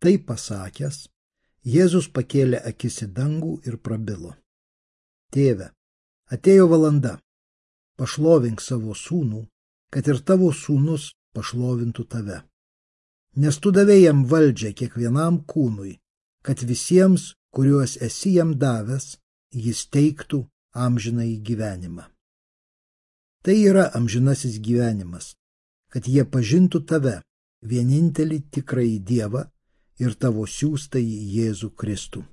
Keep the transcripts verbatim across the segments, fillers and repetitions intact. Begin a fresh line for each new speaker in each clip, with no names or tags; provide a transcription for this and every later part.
Tai pasakęs, Jėzus pakėlė akis į dangų ir prabilo. Tėve, atėjo valanda, pašlovink savo sūnų, kad ir tavo sūnus pašlovintų tave. Nes tu davei jam valdžią kiekvienam kūnui, kad visiems, kuriuos esi jam davęs, jis teiktų amžinąjį gyvenimą. Tai yra amžinasis gyvenimas, kad jie pažintų tave, vienintelį tikrąjį Dievą ir tavo siųstąjį Jėzų Kristų.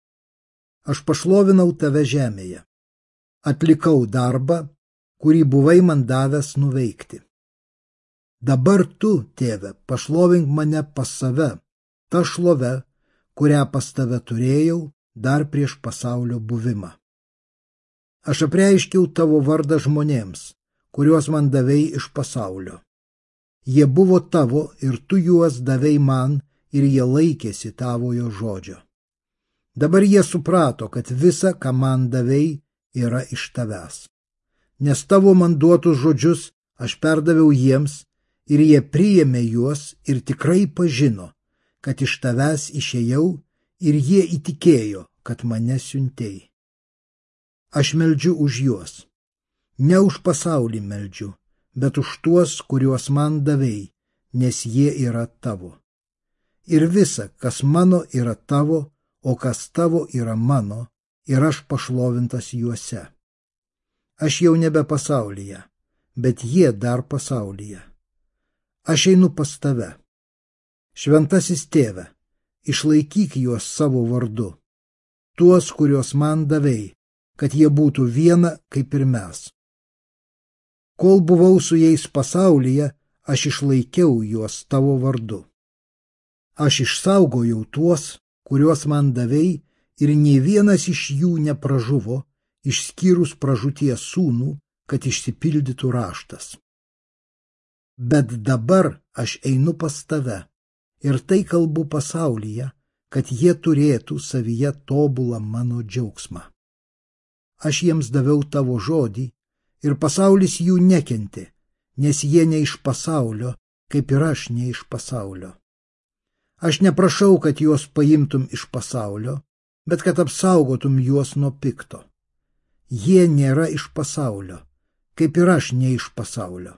Aš pašlovinau tave žemėje, atlikau darbą, kurį buvai man davęs nuveikti. Dabar tu, tėve, pašlovink mane pas save, ta šlove, kurią pas tave turėjau dar prieš pasaulio buvimą. Aš apreiškiau tavo vardą žmonėms, kuriuos man davei iš pasaulio. Jie buvo tavo ir tu juos davei man ir jie laikėsi tavojo žodžio. Dabar jie suprato, kad visa, ką man davei, yra iš tavęs. Nes tavo man duotus žodžius aš perdaviau jiems ir jie priėmė juos ir tikrai pažino, kad iš tavęs išėjau ir jie įtikėjo, kad mane siuntei. Aš meldžiu už juos. Ne už pasaulį meldžiu, bet už tuos, kuriuos man davei, nes jie yra tavo. Ir visa, kas mano, yra tavo, o kas tavo yra mano, ir aš pašlovintas juose. Aš jau nebe pasaulyje, bet jie dar pasaulyje. Aš einu pas tave. Šventasis tėve, išlaikyk juos savo vardu, tuos, kuriuos man davei, kad jie būtų viena kaip ir mes. Kol buvau su jais pasaulyje, aš išlaikiau juos tavo vardu. Aš išsaugojau tuos, kuriuos man davei, ir nė vienas iš jų nepražuvo, išskyrus pražūties sūnų, kad išsipildytų raštas. Bet dabar aš einu pas tave, ir tai kalbu pasaulyje, kad jie turėtų savyje tobulą mano džiaugsmą. Aš jiems daviau tavo žodį, ir pasaulis jų nekentė, nes jie ne iš pasaulio, kaip ir aš ne iš pasaulio. Aš neprašau, kad juos paimtum iš pasaulio, bet kad apsaugotum juos nuo pikto. Jie nėra iš pasaulio, kaip ir aš ne iš pasaulio.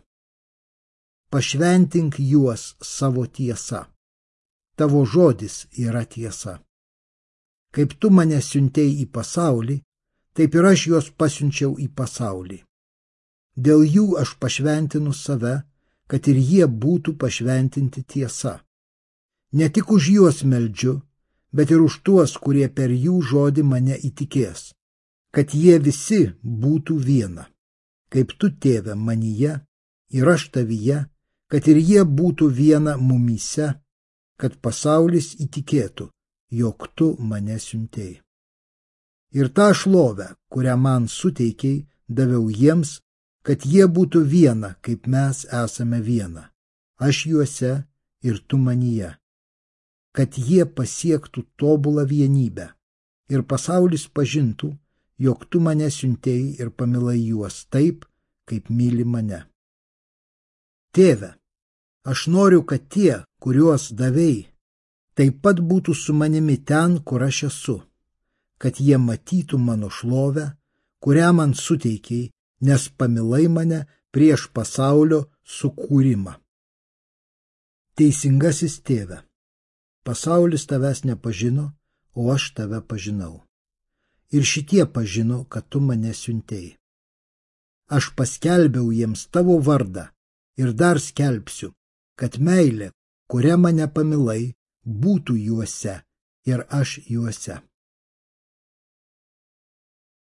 Pašventink juos savo tiesa. Tavo žodis yra tiesa. Kaip tu mane siuntei į pasaulį, taip ir aš juos pasiunčiau į pasaulį. Dėl jų aš pašventinu save, kad ir jie būtų pašventinti tiesa. Ne tik už juos meldžiu, bet ir už tuos, kurie per jų žodį mane įtikės, kad jie visi būtų viena, kaip tu, tėve, manyje ir aš tavyje, kad ir jie būtų viena mumyse, kad pasaulis įtikėtų, jog tu mane siuntei. Ir tą šlovę, kurią man suteikiai, daviau jiems, kad jie būtų viena, kaip mes esame viena, aš juose ir tu manyje, kad jie pasiektų tobulą vienybę ir pasaulis pažintų, jog tu mane siuntei ir pamilai juos taip, kaip myli mane. Tėve, aš noriu, kad tie, kuriuos davei, taip pat būtų su manimi ten, kur aš esu, kad jie matytų mano šlovę, kurią man suteikiai, nes pamilai mane prieš pasaulio sukūrimą. Teisingasis tėve, pasaulis tavęs nepažino, o aš tave pažinau. Ir šitie pažino, kad tu mane siuntei. Aš paskelbiau jiems tavo vardą ir dar skelbsiu, kad meilė, kurią mane pamilai, būtų juose ir aš juose.